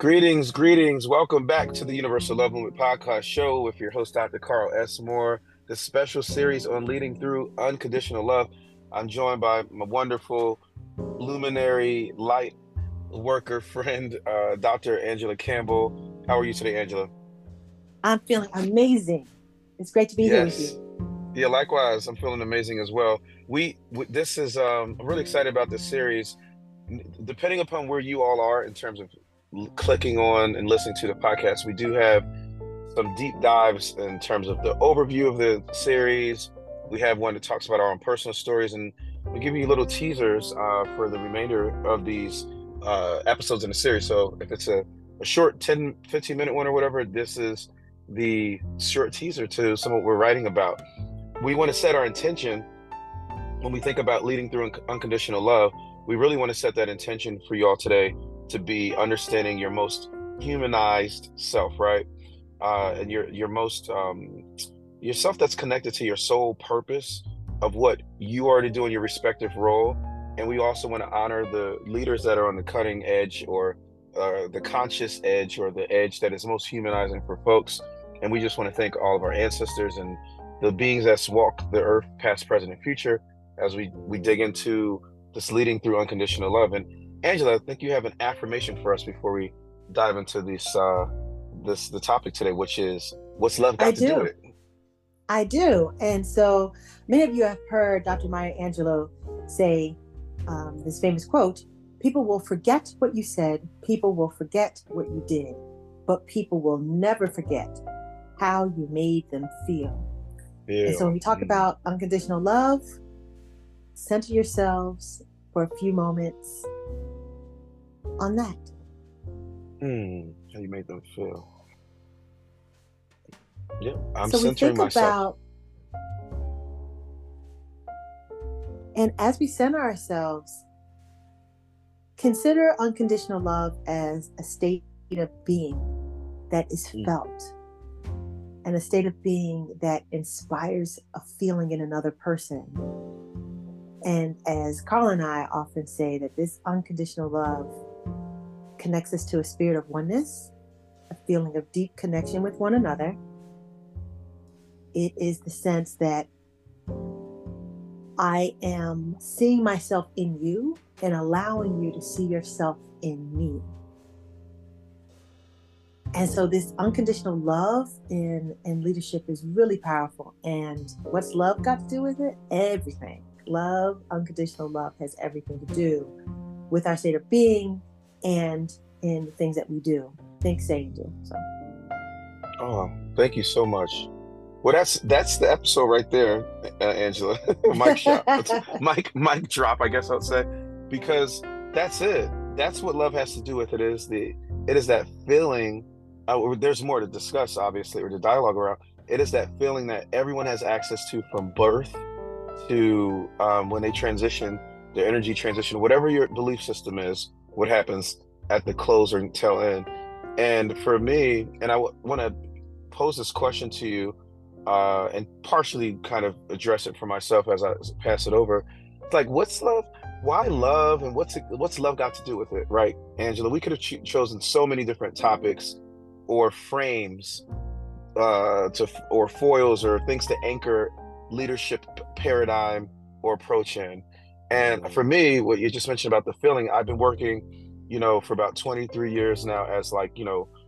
Greetings, greetings. Welcome back to the Universal Love Movement Podcast Show with your host, Dr. Carl S. Moore, the special series on leading through unconditional love. I'm joined by my wonderful luminary light worker friend, Dr. Angela Campbell. How are you today, Angela? I'm feeling amazing. It's great to be here with Yes. you. Yeah, likewise. I'm feeling amazing as well. This is, I'm really excited about this series. Depending upon where you all are in terms of clicking on and listening to the podcast, we do have some deep dives in terms of the overview of the series. We have one that talks about our own personal stories, and we give you little teasers for the remainder of these episodes in the series. So if it's a short 10, 15-minute one or whatever, this is the short teaser to some of what we're writing about. We want to set our intention when we think about leading through unconditional love. We really want to set that intention for you all today to be understanding your most humanized self, right? And your most yourself that's connected to your soul purpose of what you are to do in your respective role. And we also want to honor the leaders that are on the cutting edge or the conscious edge or the edge that is most humanizing for folks. And we just want to thank all of our ancestors and the beings that's walked the earth, past, present, and future, as we dig into this leading through unconditional love. And Angela, I think you have an affirmation for us before we dive into the topic today, which is what's love I got to do with do. it? I do. And so many of you have heard Dr. Maya Angelou say this famous quote: people will forget what you said, people will forget what you did, but people will never forget how you made them feel. And so when Feel. we talk about unconditional love, center yourselves for a few moments on that. How you made them feel. Yeah, I'm So we centering think myself. about, and as we center ourselves, consider unconditional love as a state of being that is Mm, felt and a state of being that inspires a feeling in another person. And as Carl and I often say, that this unconditional love connects us to a spirit of oneness, a feeling of deep connection with one another. It is the sense that I am seeing myself in you and allowing you to see yourself in me. And so this unconditional love in leadership is really powerful. And what's love got to do with it? Everything. Love, unconditional love has everything to do with our state of being and in the things that we do, think, say, and do. So oh, thank you so much. Well, that's the episode right there, Angela. Mic shot. It's mic drop, I guess I'll say, because that's it. That's what love has to do with it. It is that feeling. There's more to discuss, obviously, or the dialogue around. It is that feeling that everyone has access to from birth to when they transition, their energy transition, whatever your belief system is, what happens at the close or tail end. And for me, and I want to pose this question to you and partially kind of address it for myself as I pass it over. It's like, what's love? Why love? And what's love got to do with it, right, Angela? We could have chosen so many different topics or frames or foils or things to anchor leadership paradigm or approach in. And for me, what you just mentioned about the feeling, I've been working, for about 23 years now as like,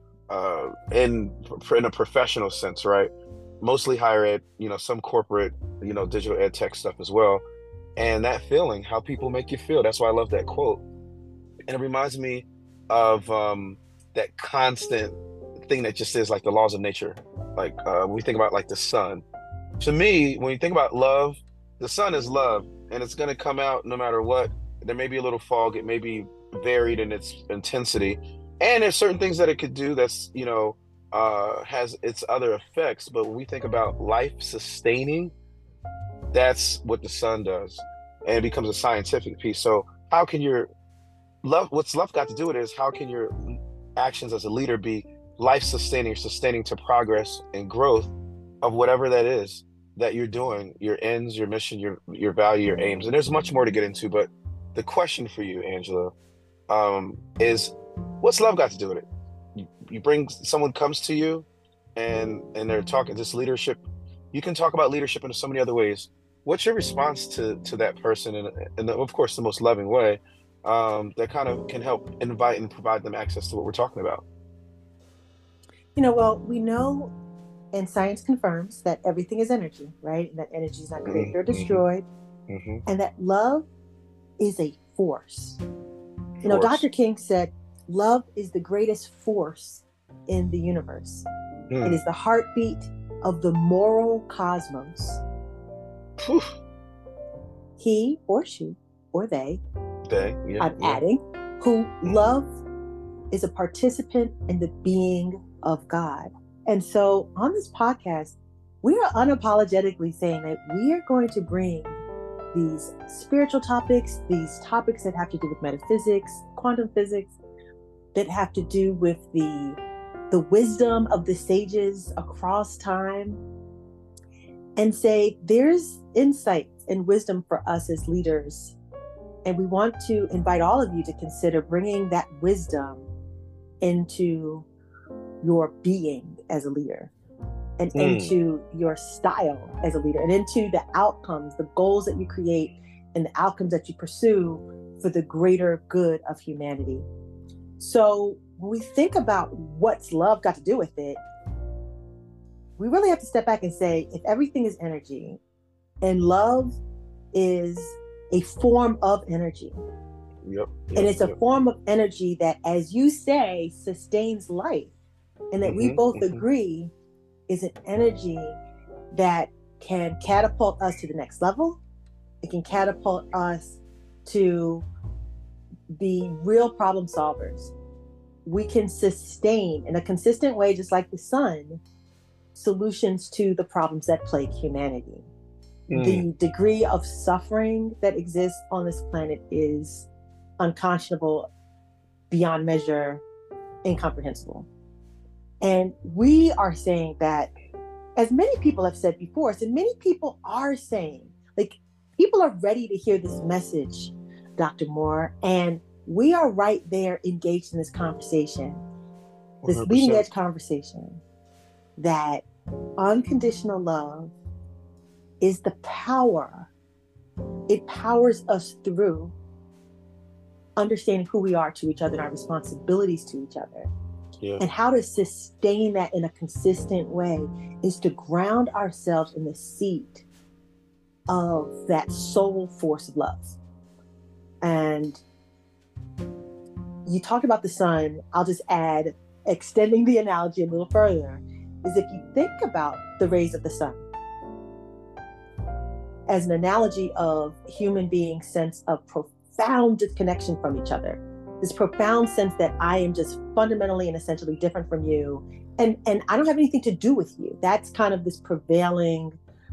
in a professional sense, right? Mostly higher ed, some corporate, digital ed tech stuff as well. And that feeling, how people make you feel. That's why I love that quote. And it reminds me of that constant thing that just is like the laws of nature. Like when we think about like the sun. To me, when you think about love, the sun is love, and it's going to come out no matter what. There may be a little fog. It may be varied in its intensity, and there's certain things that it could do that's has its other effects. But when we think about life sustaining, that's what the sun does, and it becomes a scientific piece. So how can your what's love got to do with it is how can your actions as a leader be life sustaining or sustaining to progress and growth of whatever that is that you're doing, your ends, your mission, your value, your aims. And there's much more to get into, but the question for you, Angela, is what's love got to do with it? you bring someone comes to you and they're talking this leadership. You can talk about leadership in so many other ways. What's your response to that person in of course the most loving way, that kind of can help invite and provide them access to what we're talking about? Well, we know, and science confirms, that everything is energy, right? And that energy is not created or Mm-hmm, destroyed, mm-hmm. and that love is a force. Force. Dr. King said, love is the greatest force in the universe. It is the heartbeat of the moral cosmos. Whew. He or she or they, I'm Yeah. adding, who love is a participant in the being of God. And so on this podcast, we are unapologetically saying that we are going to bring these spiritual topics, these topics that have to do with metaphysics, quantum physics, that have to do with the wisdom of the sages across time, and say there's insight and wisdom for us as leaders. And we want to invite all of you to consider bringing that wisdom into your being as a leader, and into your style as a leader, and into the outcomes, the goals that you create, and the outcomes that you pursue for the greater good of humanity. So when we think about what's love got to do with it, we really have to step back and say, if everything is energy and love is a form of energy, and it's a form of energy that, as you say, sustains life, and that we both agree is an energy that can catapult us to the next level. It can catapult us to be real problem solvers. We can sustain in a consistent way, just like the sun, solutions to the problems that plague humanity. The degree of suffering that exists on this planet is unconscionable, beyond measure, incomprehensible. And we are saying that, as many people have said before, and many people are saying, like, people are ready to hear this message, Dr. Moore, and we are right there engaged in this conversation, this 100%. leading edge conversation, that unconditional love is the power. It powers us through understanding who we are to each other and our responsibilities to each other. Yeah. And how to sustain that in a consistent way is to ground ourselves in the seat of that soul force of love. And you talked about the sun. I'll just add, extending the analogy a little further, is if you think about the rays of the sun as an analogy of human beings' sense of profound disconnection from each other, this profound sense that I am just fundamentally and essentially different from you, and I don't have anything to do with you. That's kind of this prevailing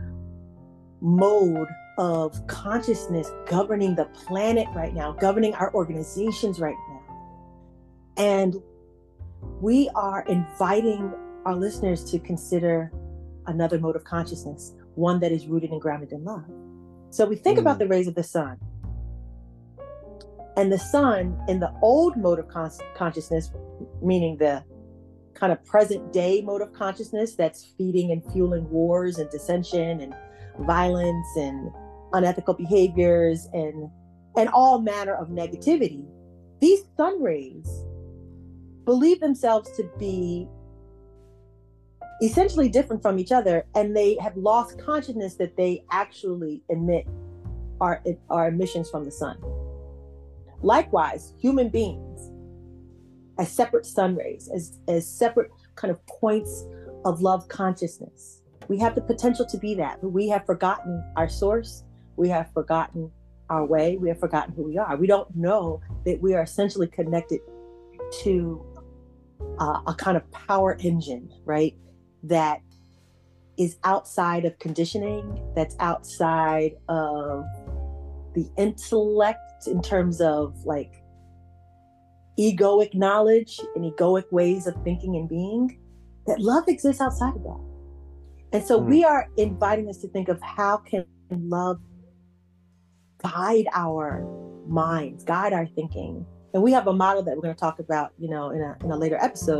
mode of consciousness governing the planet right now, governing our organizations right now. And we are inviting our listeners to consider another mode of consciousness, one that is rooted and grounded in love. So we think about the rays of the sun. And the sun, in the old mode of consciousness, meaning the kind of present day mode of consciousness that's feeding and fueling wars and dissension and violence and unethical behaviors and all manner of negativity, these sun rays believe themselves to be essentially different from each other, and they have lost consciousness that they actually emit our emissions from the sun. Likewise, human beings, as separate sun rays, as separate kind of points of love consciousness, we have the potential to be that, but we have forgotten our source. We have forgotten our way. We have forgotten who we are. We don't know that we are essentially connected to a kind of power engine, right? That is outside of conditioning, that's outside of the intellect in terms of like egoic knowledge and egoic ways of thinking and being, that love exists outside of that. And so we are inviting us to think of how can love guide our minds, guide our thinking. And we have a model that we're going to talk about, in a later episode,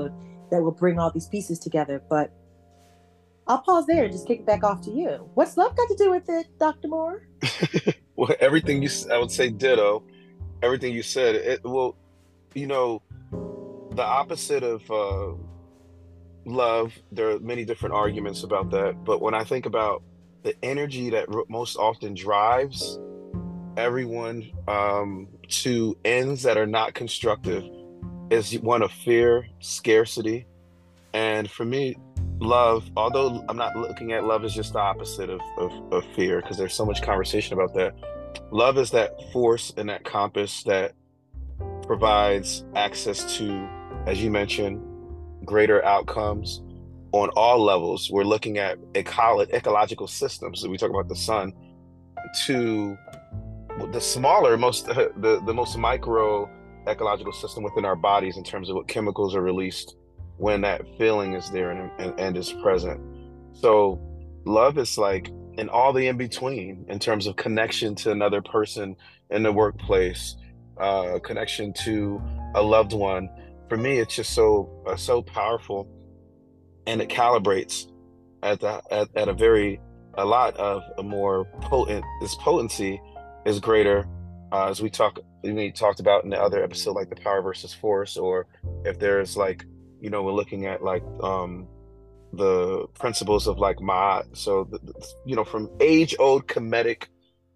that will bring all these pieces together. But I'll pause there and just kick it back off to you. What's love got to do with it, Dr. Moore? Well, everything I would say ditto. Everything you said. Well, you know, the opposite of love, there are many different arguments about that. But when I think about the energy that most often drives everyone to ends that are not constructive is one of fear, scarcity. And for me, love, although I'm not looking at love as just the opposite of fear, because there's so much conversation about that. Love is that force and that compass that provides access to, as you mentioned, greater outcomes on all levels. We're looking at ecological systems. So we talk about the sun to the smaller, the most micro ecological system within our bodies in terms of what chemicals are released when that feeling is there and is present. So love is like in all the in between in terms of connection to another person in the workplace, connection to a loved one. For me, it's just so powerful, and it calibrates at a lot of a more potent. This potency is greater, as we talked about in the other episode, like the power versus force, or if there's like, we're looking at like the principles of like Ma'at. So from age old Kemetic,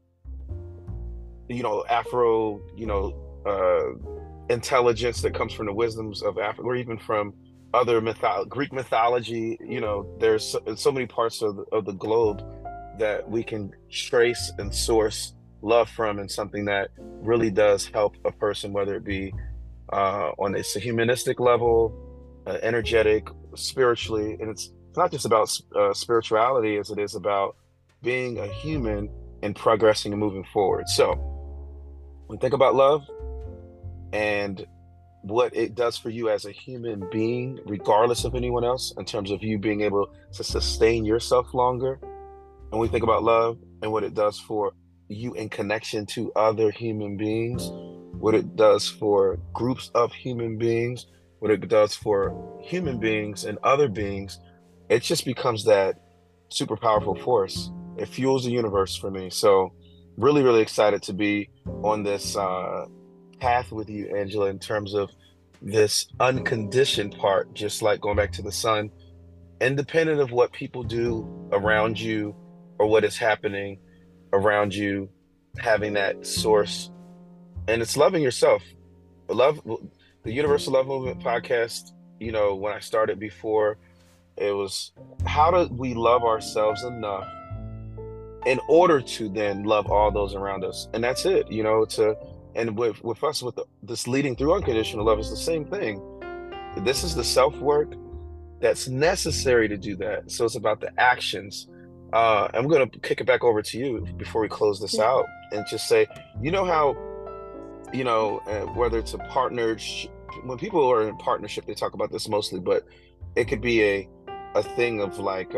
Afro, intelligence that comes from the wisdoms of Africa, or even from other Greek mythology. There's so many parts of the globe that we can trace and source love from, and something that really does help a person, whether it be on a humanistic level, energetic, spiritually. And it's not just about spirituality as it is about being a human and progressing and moving forward. So when you think about love and what it does for you as a human being, regardless of anyone else, in terms of you being able to sustain yourself longer, and we think about love and what it does for you in connection to other human beings, what it does for groups of human beings, what it does for human beings and other beings, it just becomes that super powerful force. It fuels the universe for me. So really, really excited to be on this path with you, Angela, in terms of this unconditioned part, just like going back to the sun, independent of what people do around you or what is happening around you, having that source. And it's loving yourself. Love, the Universal Love Movement podcast, when I started before, it was, how do we love ourselves enough in order to then love all those around us? And that's it, and with us, this leading through unconditional love is the same thing. This is the self-work that's necessary to do that. So it's about the actions. I'm going to kick it back over to you before we close this out, and just say, how, whether it's a partnership, when people are in partnership, they talk about this mostly, but it could be a thing of like,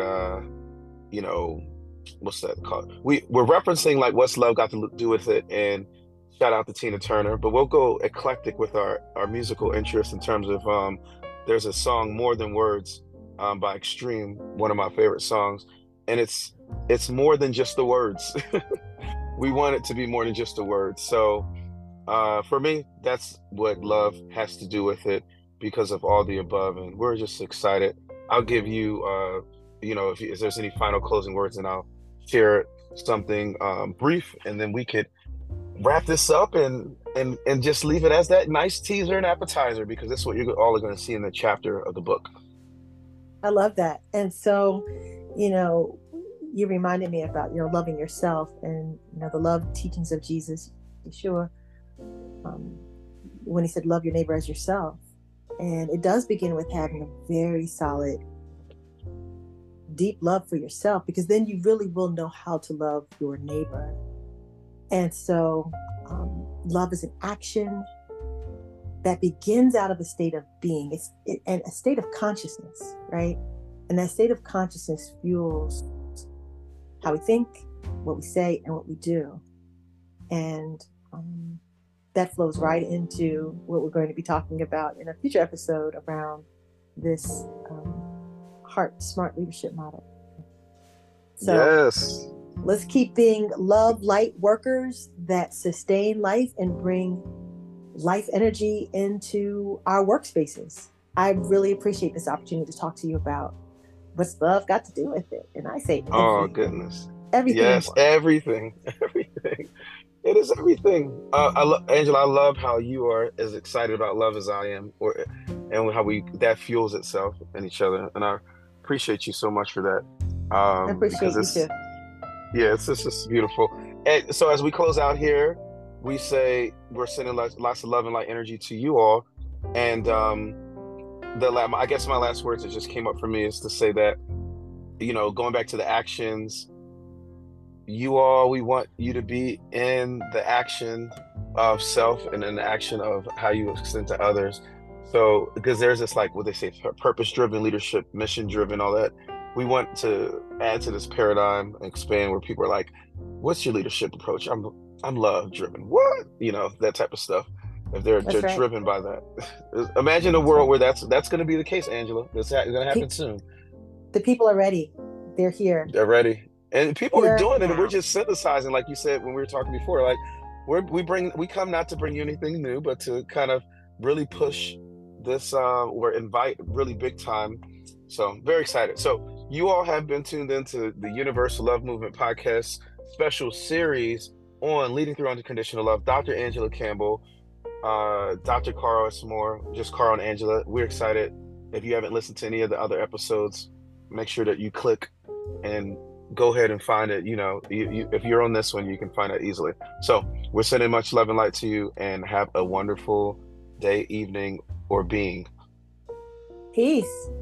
what's that called? We're referencing like what's love got to do with it, and shout out to Tina Turner, but we'll go eclectic with our musical interest in terms of there's a song, More Than Words, by Extreme, one of my favorite songs, and it's more than just the words. We want it to be more than just the words. So for me, that's what love has to do with it, because of all the above, and we're just excited. I'll give you if there's any final closing words, and I'll share something brief, and then we could wrap this up and just leave it as that nice teaser and appetizer, because that's what you're all going to see in the chapter of the book. I love that. And so, you reminded me about, loving yourself, and, the love teachings of Jesus, Yeshua, when he said, love your neighbor as yourself. And it does begin with having a very solid, deep love for yourself, because then you really will know how to love your neighbor. And so love is an action that begins out of a state of being, and a state of consciousness, right? And that state of consciousness fuels how we think, what we say, and what we do. And that flows right into what we're going to be talking about in a future episode around this heart smart leadership model. So Yes. let's keep being love light workers that sustain life and bring life energy into our workspaces. I really appreciate this opportunity to talk to you about what's love got to do with it. And I say Oh everything, goodness. everything and Yes, more. everything. Everything. It is everything. Angela, I love how you are as excited about love as I am, and how we that fuels itself in each other. And I appreciate you so much for that. I Because appreciate you it's too. yeah, it's just beautiful. And so as we close out here, we say we're sending lots of love and light energy to you all. And I guess my last words that just came up for me is to say that, going back to the actions, we want you to be in the action of self and in the action of how you extend to others. So, because there's this, like what they say, purpose-driven leadership, mission-driven, all that. We want to add to this paradigm and expand where people are like, "What's your leadership approach?" I'm love-driven. What? That type of stuff. If they're That's right. driven by that, imagine a That's world right. where that's going to be the case, Angela. That's going to happen Pe- soon. the people are ready. They're here, They're ready. And people are here doing it, and we're now. just synthesizing, like you said when we were talking before. Like we come not to bring you anything new, but to kind of really push this or invite really big time. So I'm very excited. So you all have been tuned into the Universal Love Movement podcast special series on leading through unconditional love. Dr. Angela Campbell, Dr. Carl S. Moore, just Carl and Angela. We're excited. If you haven't listened to any of the other episodes, make sure that you click and go ahead and find it. If you're on this one, you can find it easily. So we're sending much love and light to you, and have a wonderful day, evening, or being. Peace.